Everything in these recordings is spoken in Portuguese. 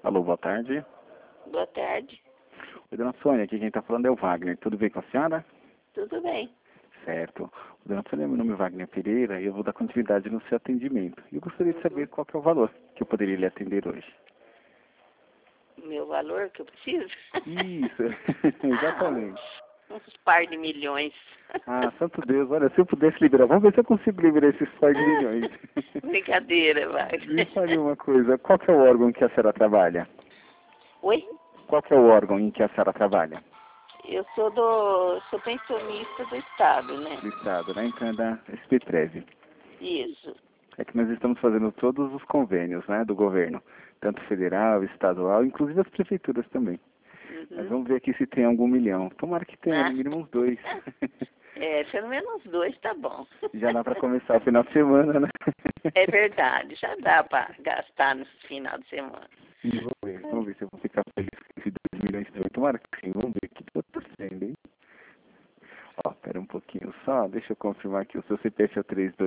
Alô, boa tarde. Boa tarde. Oi, dona Sônia, aqui quem está falando é o Wagner. Tudo bem com a senhora? Tudo bem? Certo. Dona Sônia, meu nome é Wagner Pereira e eu vou dar continuidade no seu atendimento. Eu gostaria de saber qual que é o valor que eu poderia lhe atender hoje. Meu valor que eu preciso? Isso, exatamente. Uns par de milhões. Ah, santo Deus, olha, se eu pudesse liberar, vamos ver se eu consigo liberar esses par de milhões. Brincadeira, vai. Me fale uma coisa, qual que é o órgão que a senhora trabalha? Oi? Qual que é o órgão em que a senhora trabalha? Eu sou pensionista do Estado, né? Do Estado, né? Então é da SP13. Isso. É que nós estamos fazendo todos os convênios, né, do governo, tanto federal, estadual, inclusive as prefeituras também. Mas Uhum. vamos ver aqui se tem algum milhão. Tomara que tenha, Ah. no mínimo uns 2. É, pelo menos 2 tá bom. Já dá para começar o final de semana, né? É verdade, já dá para gastar no final de semana. E vamos ver se eu vou ficar feliz com esses 2 milhões também. Tomara que sim, vamos ver que tô torcendo, hein? Ó, pera um pouquinho só, deixa eu confirmar aqui. O seu CPF é o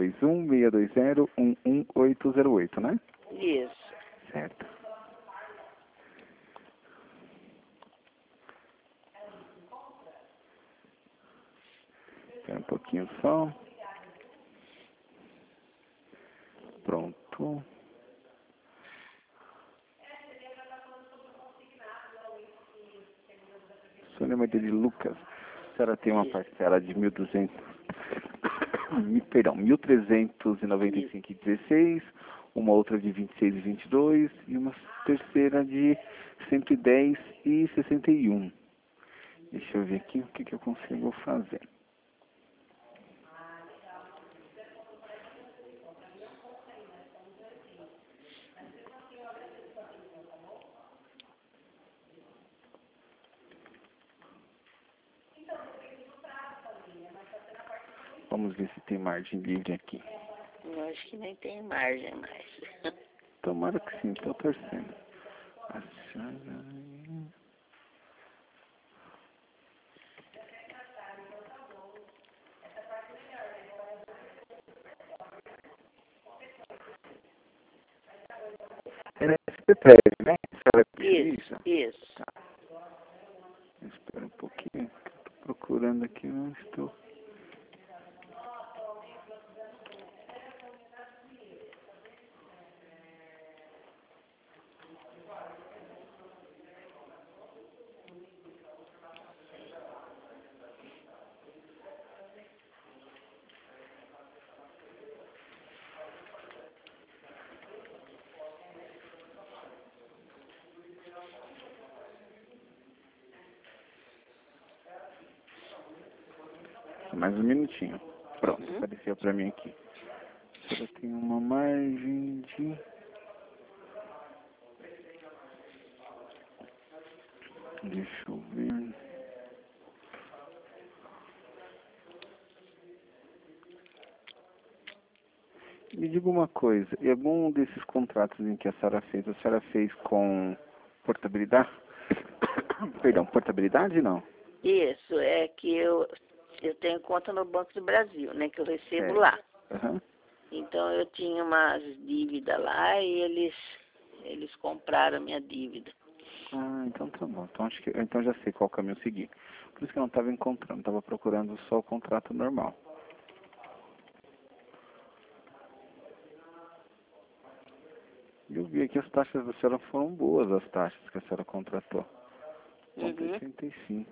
321-620-11808, né? Isso. Certo. Espera um pouquinho só. Pronto. Sônia Maria de Lucas. A senhora tem uma parcela de 1.200, perdão, 1.395,16, uma outra de 26,22 e uma terceira de 110,61. Deixa eu ver aqui o que eu consigo fazer. Vamos ver se tem margem livre aqui. Eu acho que nem tem margem mais. Tomara que sim, estou torcendo. A senhora... É na SP13, né? A senhora Isso, precisa? isso. Tá. Espera um pouquinho, que eu estou procurando aqui, não estou. Mais um minutinho. Pronto, Uhum. apareceu para mim aqui. A senhora tem uma margem de... Deixa eu ver... Me diga uma coisa, e algum desses contratos em que a senhora fez com portabilidade? Perdão, portabilidade não? Isso, é que eu tenho conta no Banco do Brasil, né? Que eu recebo Certo. lá. Aham. Então eu tinha umas dívidas lá e eles compraram a minha dívida. Ah, então tá bom. Então acho que então já sei qual caminho seguir. Por isso que eu não estava encontrando, estava procurando só o contrato normal. E eu vi aqui as taxas da senhora foram boas, as taxas que a senhora contratou. Ponto Uhum. 85.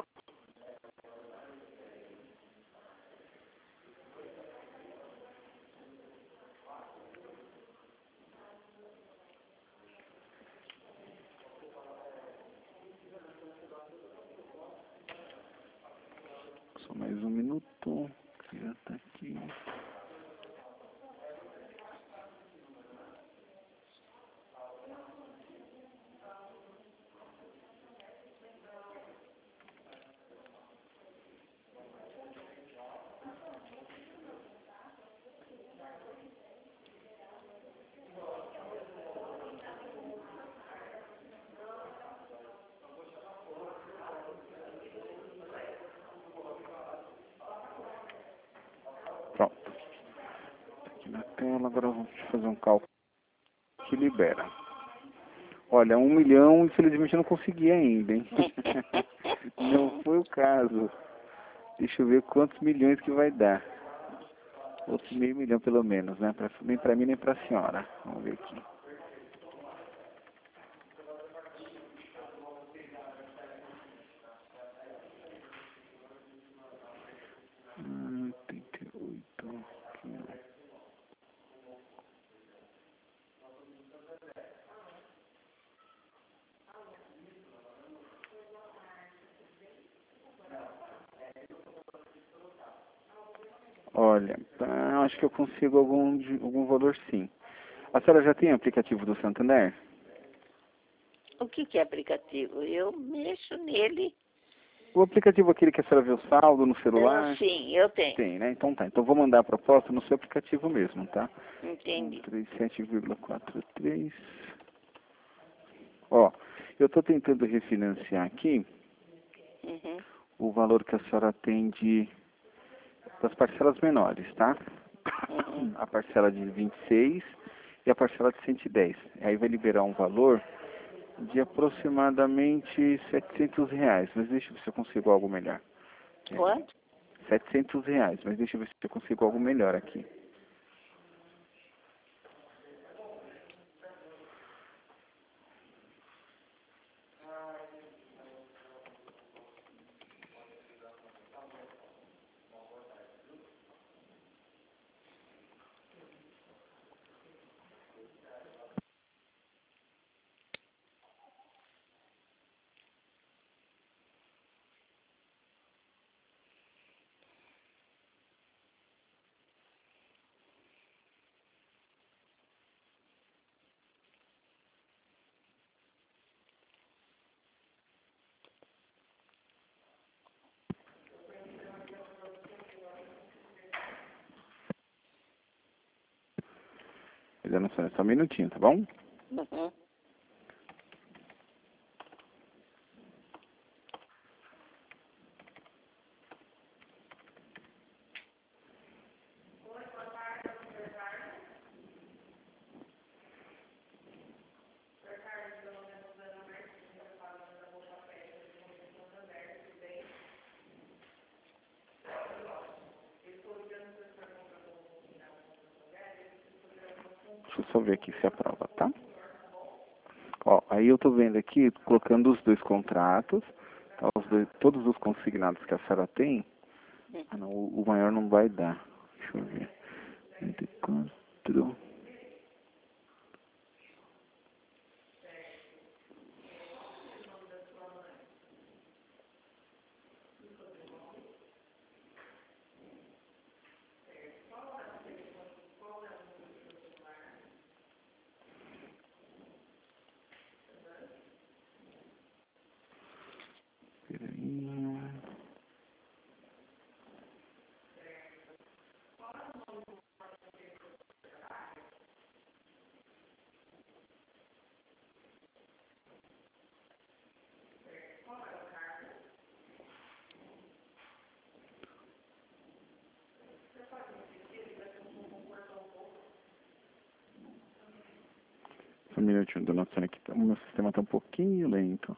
Só mais um minuto. Que já tá aqui. Pronto. Tá aqui na tela. Agora vamos fazer um cálculo que libera. Olha, 1 milhão, infelizmente eu não consegui ainda, hein? Não foi o caso. Deixa eu ver quantos milhões que vai dar. Outro meio milhão pelo menos, né? Nem pra mim, nem pra senhora. Vamos ver aqui. Ah, 38. Aqui. Olha, acho que eu consigo algum valor sim. A senhora já tem aplicativo do Santander? O que é aplicativo? Eu mexo nele. O aplicativo aquele que a senhora vê o saldo no Ah, celular? sim, eu tenho. Tem, né? Então tá. Então vou mandar a proposta no seu aplicativo mesmo, tá? Entendi. 137,43. Ó, eu tô tentando refinanciar aqui Uhum. o valor que a senhora tem das parcelas menores, tá? Uhum. A parcela de 26 e a parcela de 110. Aí vai liberar um valor de aproximadamente R$ 700, mas deixa eu ver se eu consigo algo melhor. Quanto? R$ 700, mas deixa eu ver se eu consigo algo melhor aqui. Fazendo só um minutinho, tá bom? Uhum. Deixa eu só ver aqui se aprova, tá? Ó, aí eu tô vendo aqui, colocando os dois contratos, tá? Todos os consignados que a senhora tem. Ah, não, o maior não vai dar. Deixa eu ver. 24. Peraí. Só um minutinho, dona Sônia, aqui. O meu sistema tá um pouquinho lento.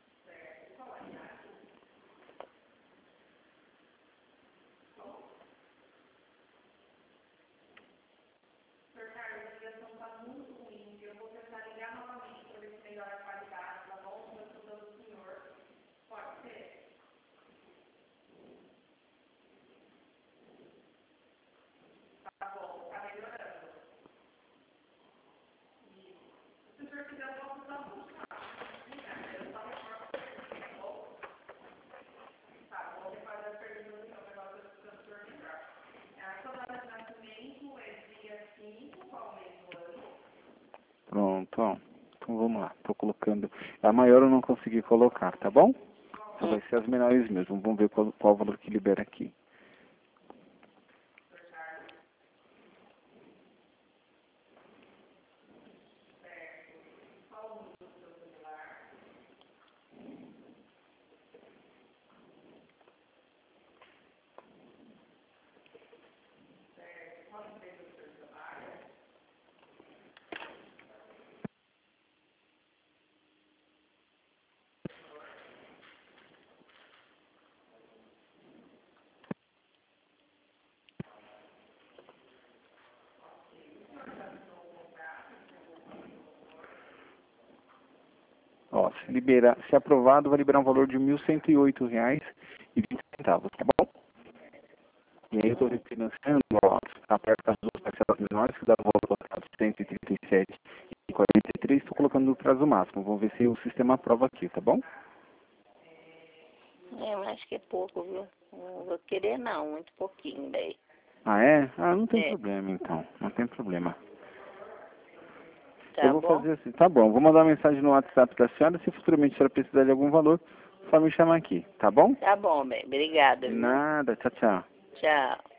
Pronto, ó. Então vamos lá. Tô colocando. A maior eu não consegui colocar, tá bom? Então vai ser as menores mesmo. Vamos ver qual valor que libera aqui. ó, se aprovado, vai liberar um valor de R$ 1.108,20, tá bom? E aí eu estou refinanciando, ó, tá perto das duas parcelas menores, que dá o valor total de 137,43, estou colocando no prazo máximo. Vamos ver se o sistema aprova aqui, tá bom? Eu acho que é pouco, viu? Não vou querer não, muito pouquinho daí. Ah, é? Ah, não tem É, problema então, não tem problema. Eu tá vou bom? fazer assim, tá bom, vou mandar uma mensagem no WhatsApp da senhora, se futuramente a senhora precisar de algum valor, só me chamar aqui, tá bom? Tá bom, bem. Obrigada, viu? Nada, tchau, tchau. Tchau.